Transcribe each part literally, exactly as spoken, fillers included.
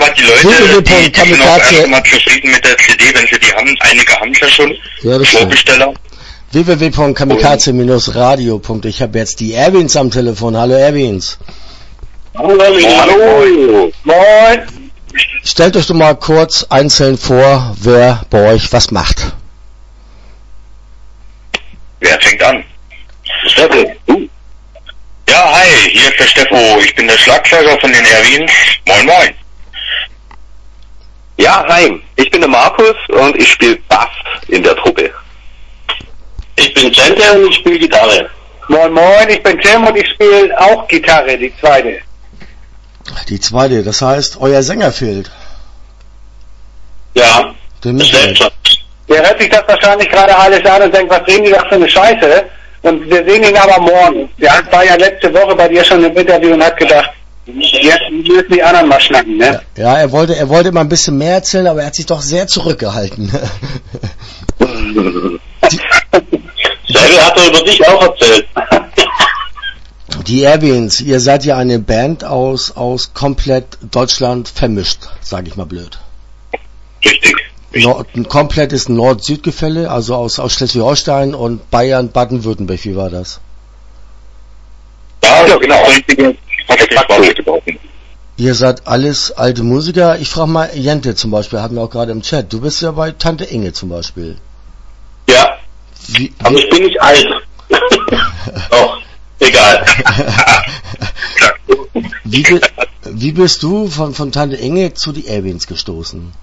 soweit die Leute, die, die sind auch erstmal zufrieden mit der C D, wenn sie die haben. Einige haben es ja schon. Ja, das Vorbesteller. w w w punkt kamikaze Bindestrich radio punkt de. Ich habe jetzt die Erwins am Telefon. Hallo Erwins. Hallo. Hallo. Moin. Stellt euch doch mal kurz einzeln vor, wer bei euch was macht. Wer fängt an? Steffo. Uh. Ja, hi, hier ist der Steffo. Ich bin der Schlagzeuger von den Erwins. Moin, moin. Ja, hi. Ich bin der Markus und ich spiele Bass in der Truppe. Ich bin Gente und ich spiele Gitarre. Moin, moin, ich bin Tim und ich spiele auch Gitarre, die zweite. Die zweite, das heißt, euer Sänger fehlt. Ja, Der das Michael. schon. Der hört sich das wahrscheinlich gerade alles an und denkt, was reden die da für eine Scheiße? Und wir sehen ihn aber morgen. Der war ja letzte Woche bei dir schon im Interview und hat gedacht, jetzt müssen die anderen mal schnacken, ne? Ja, ja, er wollte, er wollte mal ein bisschen mehr erzählen, aber er hat sich doch sehr zurückgehalten. Selber hat er über dich auch erzählt. Die Erwins, ihr seid ja eine Band aus, aus komplett Deutschland vermischt, sage ich mal blöd. Richtig. Nord, ein komplettes Nord-Süd-Gefälle, also aus, aus Schleswig-Holstein und Bayern, Baden-Württemberg, wie war das? Ja, ja genau. Richtige Exakt. Ihr seid alles alte Musiker. Ich frage mal, Jente zum Beispiel, hatten wir auch gerade im Chat. Du bist ja bei Tante Inge zum Beispiel. Ja, Wie, aber ich bin nicht alt. Doch, egal. wie, bi- wie bist du von, von Tante Inge zu die Erwins gestoßen?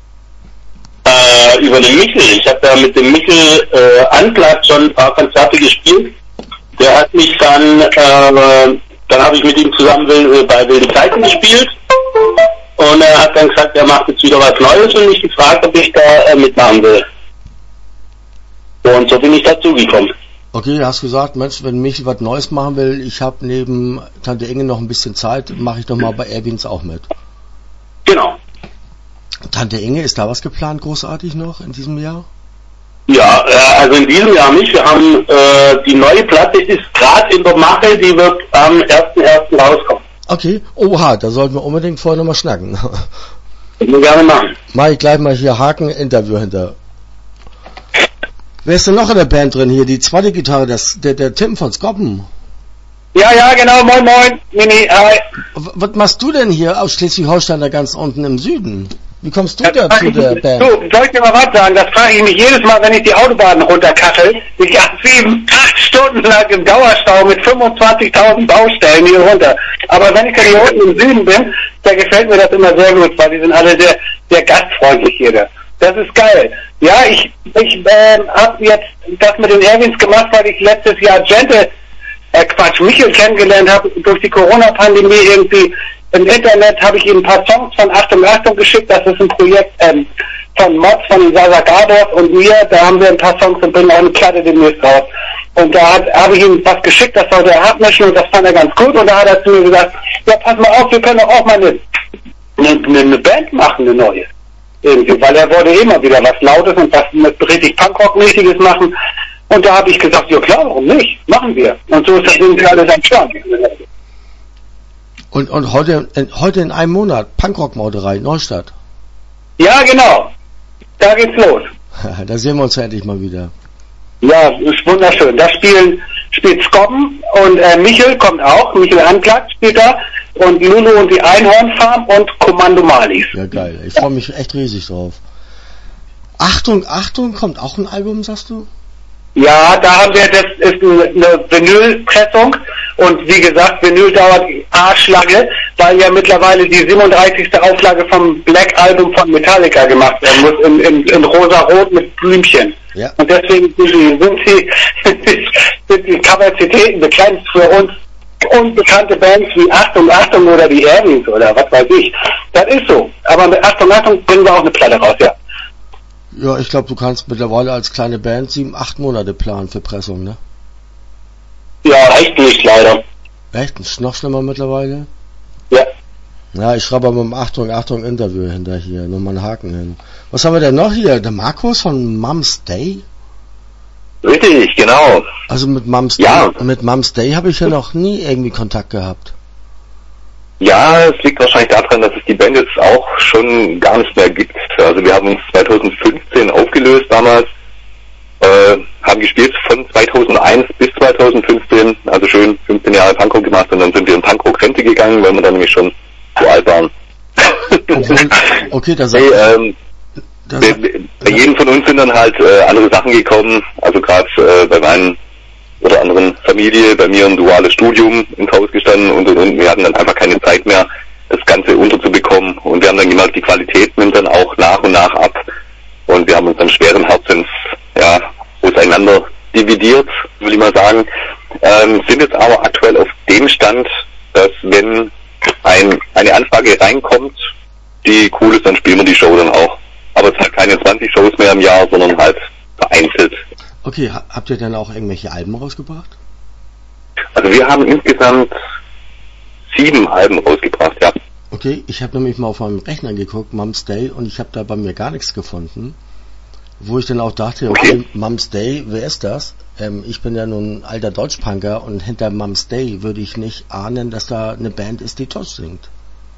Äh, über den Michel. Ich habe da mit dem Michel äh, Anplatz schon ein paar Konzerte gespielt. Der hat mich dann, äh, dann habe ich mit ihm zusammen will, bei Wilde Zeiten gespielt. Und er hat dann gesagt, er macht jetzt wieder was Neues und mich gefragt, ob ich da äh, mitmachen will. Und so bin ich dazu gekommen. Okay, du hast gesagt, Mensch, wenn Michel was Neues machen will, ich habe neben Tante Inge noch ein bisschen Zeit, mache ich doch mal bei Erwins auch mit. Genau. Tante Inge, ist da was geplant großartig noch in diesem Jahr? Ja, äh, also in diesem Jahr nicht. Wir haben äh, die neue Platte ist gerade in der Mache, die wird am ersten ersten rauskommen. Okay, oha, da sollten wir unbedingt vorher nochmal schnacken. Können wir gerne machen. Mach ich gleich mal hier Haken, Interview hinter. Wer ist denn noch in der Band drin hier? Die zweite Gitarre, das, der, der Tim von Skoppen. Ja, ja, genau, moin, moin, Mini, hi. W- Was machst du denn hier aus Schleswig-Holstein da ganz unten im Süden? Wie kommst du Das da frag zu ich- der Band? Du, soll ich dir mal was sagen? Das frage ich mich jedes Mal, wenn ich die Autobahn runterkachel. Ich gehe sieben, acht Stunden lang im Dauerstau mit fünfundzwanzigtausend Baustellen hier runter. Aber wenn ich dann hier unten im Süden bin, da gefällt mir das immer sehr gut, weil die sind alle sehr, sehr gastfreundlich hier. Da. Das ist geil. Ja, ich, ich ähm, habe jetzt das mit den Erwins gemacht, weil ich letztes Jahr Gente, äh Quatsch, Michel kennengelernt habe. Durch die Corona-Pandemie irgendwie im Internet habe ich ihm ein paar Songs von Achtung Achtung geschickt. Das ist ein Projekt ähm, von Mods, von Sasa Gabor und mir. Da haben wir ein paar Songs und bringen auch eine Platte demnächst raus. Und da hat- habe ich ihm was geschickt, das sollte er abmischen und das fand er ganz gut. Und da hat er zu mir gesagt, ja, pass mal auf, wir können doch auch mal eine, eine, eine Band machen, eine neue. Irgendwie, weil er wollte immer wieder was Lautes und was mit richtig Punkrock-mäßiges machen. Und da habe ich gesagt, ja klar, warum nicht? Machen wir. Und so ist das irgendwie alles entstanden. Und, und heute, in, heute in einem Monat, Punkrock-Mauderei, Neustadt. Ja, genau. Da geht's los. Da sehen wir uns ja endlich mal wieder. Ja, ist wunderschön. Da spielen, spielt Skobben und äh, Michel kommt auch. Michel Anklatt spielt da. Und Lulu und die Einhornfarm und Kommando Malis. Ja, geil. Ich freue mich echt riesig drauf. Achtung, Achtung, kommt auch ein Album, sagst du? Ja, da haben wir, das ist eine Vinylpressung und wie gesagt, Vinyl dauert arschlange, weil ja mittlerweile die siebenunddreißigste Auflage vom Black Album von Metallica gemacht werden muss, in, in, in rosa-rot mit Blümchen. Ja. Und deswegen sind die, sind die, sind die Kapazitäten begrenzt für uns unbekannte Bands wie Achtung, Achtung oder die Erwins oder was weiß ich. Das ist so. Aber mit Achtung, Achtung bringen wir auch eine Platte raus, ja. Ja, ich glaube, du kannst mittlerweile als kleine Band sieben, acht Monate planen für Pressung, ne? Ja, reicht nicht leider. Echt? Ist noch schlimmer mittlerweile? Ja. Ja, ich schreibe aber mit dem Achtung, Achtung Interview hinter hier, nochmal einen Haken hin. Was haben wir denn noch hier? Der Markus von Mom's Day? Richtig, genau. Also mit Mom's Ja. Day, mit Mom's Day habe ich ja noch nie irgendwie Kontakt gehabt. Ja, es liegt wahrscheinlich daran, dass es die Band jetzt auch schon gar nicht mehr gibt. Also wir haben uns zwanzig fünfzehn aufgelöst damals, äh, haben gespielt von zweitausendeins bis zwanzig fünfzehn, also schön fünfzehn Jahre Punkrock gemacht und dann sind wir in Punkrock-Rente gegangen, weil wir dann nämlich schon zu alt waren. Okay, okay da sagt... Hey, ähm, da bei, sagt bei jedem von uns sind dann halt äh, andere Sachen gekommen, also gerade äh, bei meinen oder anderen Familie, bei mir ein duales Studium ins Haus gestanden und und und. Wir hatten dann einfach keine Zeit mehr, das Ganze unterzubekommen und wir haben dann gemerkt, die Qualität nimmt dann auch nach und nach ab und wir haben uns dann schweren Herzens ja, auseinander dividiert, will ich mal sagen. Ähm, sind jetzt aber aktuell auf dem Stand, dass wenn ein, eine Anfrage reinkommt, die cool ist, dann spielen wir die Show dann auch. Aber es hat keine zwanzig Shows mehr im Jahr, sondern halt vereinzelt. Okay, ha- habt ihr denn auch irgendwelche Alben rausgebracht? Also wir haben insgesamt sieben Alben rausgebracht, ja. Okay, ich habe nämlich mal auf meinem Rechner geguckt, Mum's Day, und ich habe da bei mir gar nichts gefunden. Wo ich dann auch dachte, okay, Okay. Mum's Day, wer ist das? Ähm, ich bin ja nun ein alter Deutschpunker und hinter Mum's Day würde ich nicht ahnen, dass da eine Band ist, die Tosh singt.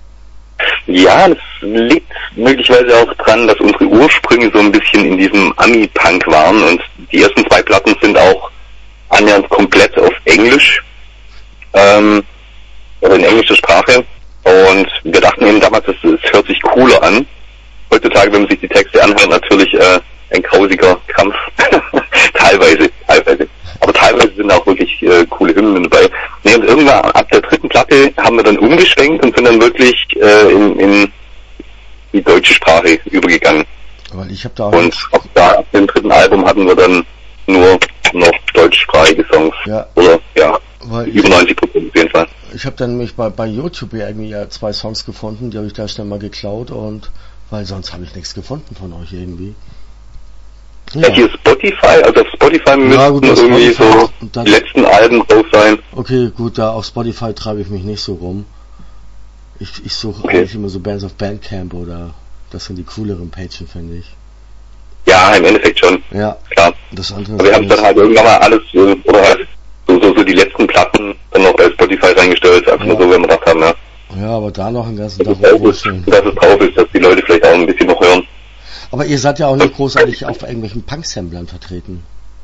Ja, das liegt möglicherweise auch dran, dass unsere Ursprünge so ein bisschen in diesem Ami-Punk waren und die ersten zwei Platten sind auch annähernd komplett auf Englisch, ähm, oder in englischer Sprache und wir dachten eben damals, es, es hört sich cooler an. Heutzutage, wenn man sich die Texte anhört, natürlich äh, ein grausiger Kampf, teilweise, teilweise. Aber teilweise sind auch wirklich äh, coole Hymnen dabei. Nee, und irgendwann ab der dritten Platte haben wir dann umgeschwenkt und sind dann wirklich äh, in, in die deutsche Sprache übergegangen. Weil ich habe da auch Und nichts- ab da, ab dem dritten Album hatten wir dann nur noch deutschsprachige Songs. Ja. Oder, ja, weil über ich, neunzig Prozent auf jeden Fall. ich habe dann nämlich bei, bei YouTube ja irgendwie ja zwei Songs gefunden, die habe ich da schnell mal geklaut, und weil sonst habe ich nichts gefunden von euch irgendwie. Ja, hier Spotify, also auf Spotify müssten Ja, gut, auf irgendwie Spotify. so Und dann- die letzten Alben drauf sein. Okay, gut, da auf Spotify treibe ich mich nicht so rum. Ich, ich suche Okay. eigentlich immer so Bands auf Bandcamp, oder das sind die cooleren Pagen, finde ich. Ja, im Endeffekt schon, Ja, klar. das andere Aber wir haben ist dann halt irgendwann mal alles, äh, oder halt so, so, so die letzten Platten dann noch bei Spotify reingestellt, einfach Ja. nur so, wenn wir gedacht haben, ja, ja, aber da noch einen ganzen dass Tag es, drauf ist, rumwurschteln. dass es drauf ist, dass die Leute vielleicht auch ein bisschen noch hören. Aber ihr seid ja auch nicht großartig auf irgendwelchen Punk-Samplern vertreten.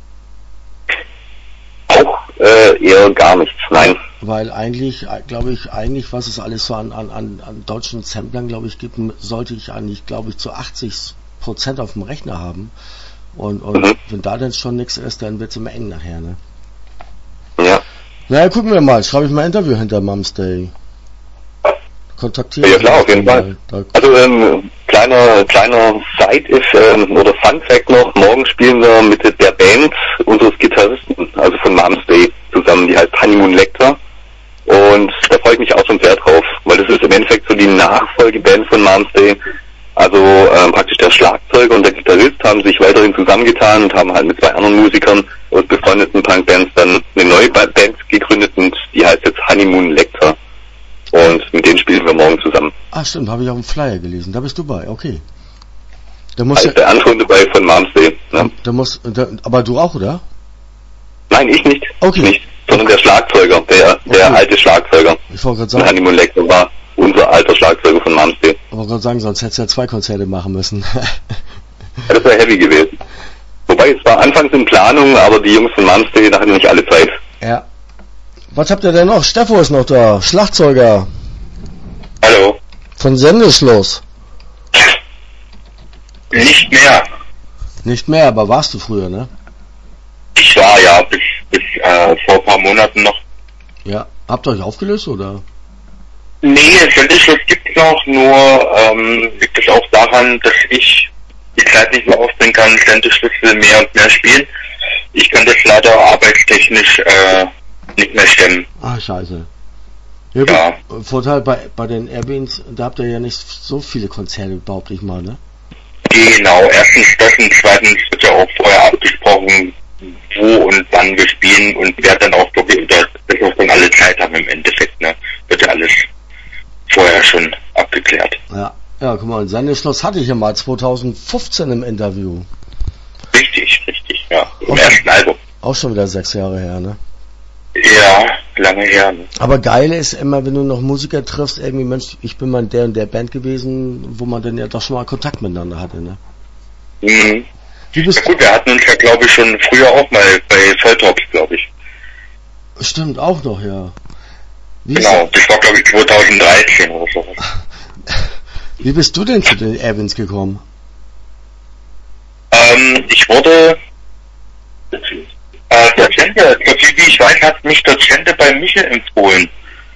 Auch äh, eher gar nichts, nein. Weil eigentlich, glaube ich, eigentlich, was es alles so an, an, an, an deutschen Samplern, glaube ich, gibt, sollte ich eigentlich, glaube ich, zu achtzig Prozent auf dem Rechner haben. Und, und Mhm. wenn da dann schon nichts ist, dann wird's immer eng nachher, ne? Ja. Naja, gucken wir mal. Schreibe ich mal ein Interview hinter Mum's Day. Kontaktieren. Ja, klar, auf jeden Fall. Da, Also ähm, kleiner kleiner Side ist ähm, oder Fun Fact noch, morgen spielen wir mit der Band unseres Gitarristen, also von Mum's Day zusammen, die heißt Honeymoon Lecter. Und da freue ich mich auch schon sehr drauf, weil das ist im Endeffekt so die Nachfolgeband von Mum's Day. Also ähm, praktisch der Schlagzeuger und der Gitarrist haben sich weiterhin zusammengetan und haben halt mit zwei anderen Musikern aus befreundeten Punkbands dann eine neue Ba- Band gegründet und die heißt jetzt Honeymoon Lecter. Und mit denen spielen wir morgen zusammen. ah, stimmt, habe ich auf dem Flyer gelesen. Da bist du bei, okay. Da Da muss ja, ist der Anton dabei von Mum's Day. Ne? da muss, da, aber du auch, oder? Nein, ich nicht. Okay. Nicht. Sondern der Schlagzeuger, der, der Okay. alte Schlagzeuger. Ich wollte gerade Von sagen, Honeymoon Lecter war unser alter Schlagzeuger von Mum's Day. ich wollte gerade sagen, sonst hättest du ja zwei Konzerte machen müssen. Ja, das wäre heavy gewesen. Wobei, es war anfangs in Planung, aber die Jungs von Mum's Day, da hatten nicht alle Zeit. Ja. Was habt ihr denn noch? Steffo ist noch da, Schlagzeuger Hallo. von Sendeschluss. Nicht mehr. Nicht mehr, aber warst du früher, ne? Ich war ja bis, bis äh, vor ein paar Monaten noch. Ja. Habt ihr euch aufgelöst, oder? Nee, Sendeschluss gibt's noch, nur ähm, liegt es auch daran, dass ich die Zeit nicht mehr aufbringen kann. Sendeschluss will mehr und mehr spielen. Ich kann das leider arbeitstechnisch äh, nicht mehr stemmen. Ah, scheiße. Ja, Ja. gut. Vorteil bei, bei den Airbnbs, da habt ihr ja nicht so viele Konzerte, behaupte ich mal, ne? Genau, erstens das und zweitens wird ja auch vorher abgesprochen, wo und wann wir spielen und wer dann auch wirklich, dass wir dann alle Zeit haben im Endeffekt, ne? Wird ja alles vorher schon abgeklärt. Ja. Ja, guck mal, Sendeschluss hatte ich ja mal zwanzig fünfzehn im Interview. Richtig, richtig, ja. Im Okay. ersten Album. Auch schon wieder sechs Jahre her, ne? Ja, lange her. Ne? Aber geil ist immer, wenn du noch Musiker triffst, irgendwie, Mensch, ich bin mal in der und der Band gewesen, wo man dann ja doch schon mal Kontakt miteinander hatte, ne? Mhm. Wie bist Ja gut, wir hatten uns ja, glaube ich, schon früher auch mal bei Volltops, glaube ich. Stimmt, auch noch, ja. Wie Genau, das war, glaube ich, zweitausenddreizehn oder so. Wie bist du denn zu den Airwinds gekommen? Ähm, ich wurde, äh, der Cente, so viel wie ich weiß, hat mich der Cente bei Michel empfohlen.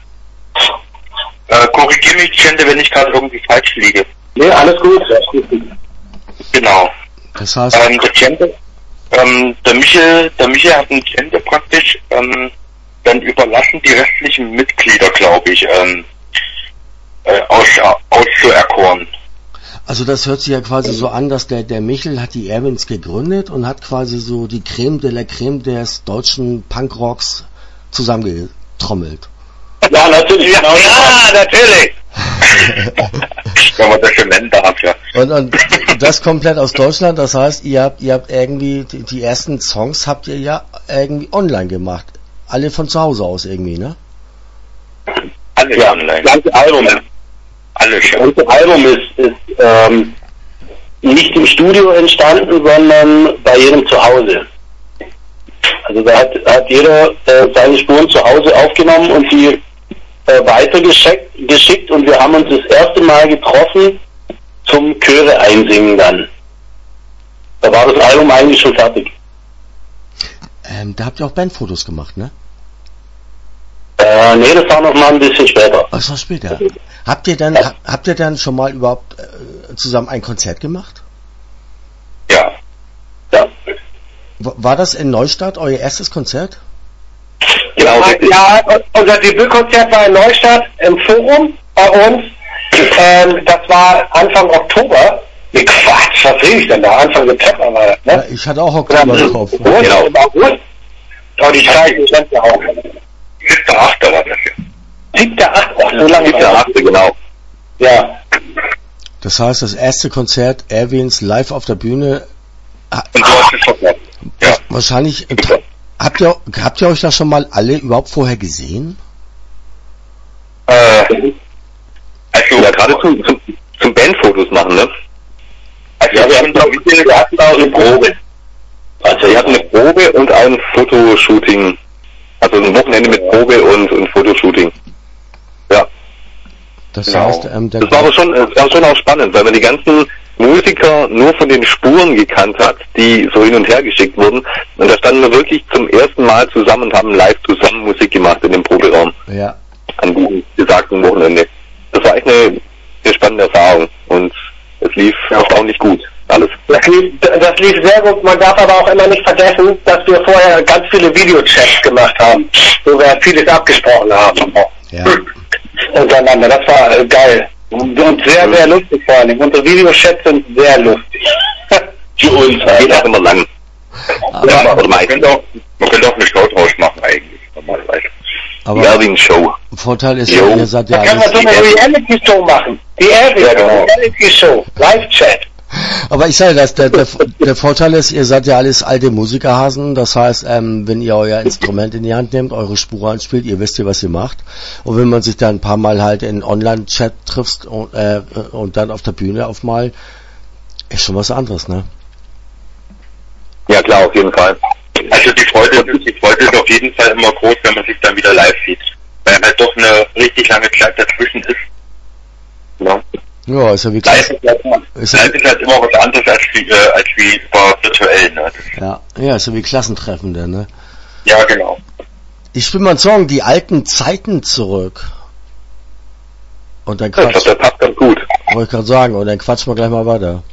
Äh, korrigier mich, Cente, wenn ich gerade irgendwie falsch liege. Nee, alles gut. Genau. Das heißt, Ähm, der Cente, ähm, der Michel, der Michel hat den Cente praktisch, ähm, dann überlassen, die restlichen Mitglieder, glaube ich, ähm, äh, aus, auszuerkoren. also das hört sich ja quasi so an, dass der, der Michel hat die Airwinds gegründet und hat quasi so die Creme de la Creme des deutschen Punkrocks zusammengetrommelt. Ja, natürlich. Ja, ja, natürlich. Wenn man das so nennen darf, ja. Und, und das komplett aus Deutschland, das heißt, ihr habt, ihr habt irgendwie, die, die ersten Songs habt ihr ja irgendwie online gemacht. Alle von zu Hause aus irgendwie, ne? Alles Ja, online. das ganze Album. Alles, ja. Das ganze Album ist, ist ähm, nicht im Studio entstanden, sondern bei jedem zu Hause. Also da hat, hat jeder äh, seine Spuren zu Hause aufgenommen und die äh, weitergeschickt geschickt und wir haben uns das erste Mal getroffen zum Chöre einsingen dann. Da war das Album eigentlich schon fertig. Ähm, da habt ihr auch Bandfotos gemacht, ne? Äh, nee, das war noch mal ein bisschen später. Was war später? Habt ihr dann, ha, habt ihr dann schon mal überhaupt äh, zusammen ein Konzert gemacht? Ja. Ja. W- War das in Neustadt euer erstes Konzert? Genau. Ja, unser Debütkonzert war in Neustadt im Forum bei uns. Ähm, das war Anfang Oktober. Nee, Quatsch, was sehe ich denn da? Anfang September war das, Ja, ne? ich hatte auch Oktober im Kopf. Genau. Im August. Oh, die Zeit kennt ihr auch. siebter achter war das ja. siebter achter so lange siebter achte genau. Ja. Das heißt, das erste Konzert Airwinds live auf der Bühne, ha, Und du hast es verkauft. Ja. wahrscheinlich, habt ihr, habt ihr euch da schon mal alle überhaupt vorher gesehen? Äh, also, Ja, gerade zum, zum, zum Bandfotos machen, ne? also Ja, wir hatten, glaub ich, wir hatten auch eine Probe. Also wir hatten eine Probe und ein Fotoshooting. Also ein Wochenende mit Probe und, und Fotoshooting. Ja. Das Genau. heißt, ähm, der, Das war aber schon, das war schon auch spannend, weil man die ganzen Musiker nur von den Spuren gekannt hat, die so hin und her geschickt wurden. Und da standen wir wirklich zum ersten Mal zusammen und haben live zusammen Musik gemacht in dem Proberaum ja, an diesem besagten Wochenende. Das war echt eine, eine spannende Erfahrung und es lief erstaunlich gut, alles. Das lief, das lief sehr gut. Man darf aber auch immer nicht vergessen, dass wir vorher ganz viele Videochats gemacht haben, wo wir vieles abgesprochen haben. ja. Untereinander. Das war äh, geil. Und, und sehr, sehr lustig vor allem. Unsere Videochats sind sehr lustig. Für uns geht auch immer lang. Aber, ja, oder man meistens. könnte auch, man könnte auch eine Show draus machen eigentlich, normalerweise. aber Erwin-Show. Vorteil ist, Jo. ihr seid ja Da kann man alles, so eine Reality-Show machen. Die Airwinds, Ja, genau. Reality-Show. Live-Chat. aber ich sage das, der, der, der Vorteil ist, ihr seid ja alles alte Musikerhasen, das heißt, ähm, wenn ihr euer Instrument in die Hand nehmt, eure Spur anspielt, ihr wisst ja, was ihr macht. Und wenn man sich dann ein paar Mal halt in Online-Chat trifft und, äh, und dann auf der Bühne auf mal, ist schon was anderes, ne? Ja klar, auf jeden Fall. Also die Freude, die Freude ist auf jeden Fall immer groß, wenn man sich dann wieder live sieht. Weil halt doch eine richtig lange Zeit dazwischen ist. Ja. Ja, ist ja wie Live Klasse, ist halt, immer- ist ja, live ist halt immer was anderes als wie, äh, als wie über virtuell, ne? ja, ja, ist ja wie Klassentreffen, ne? Ja, genau. Ich spiele mal einen Song, die alten Zeiten zurück. Und dann Ich glaube, quatsch, der passt ganz gut. wollte ich gerade sagen, und dann quatschen wir gleich mal weiter.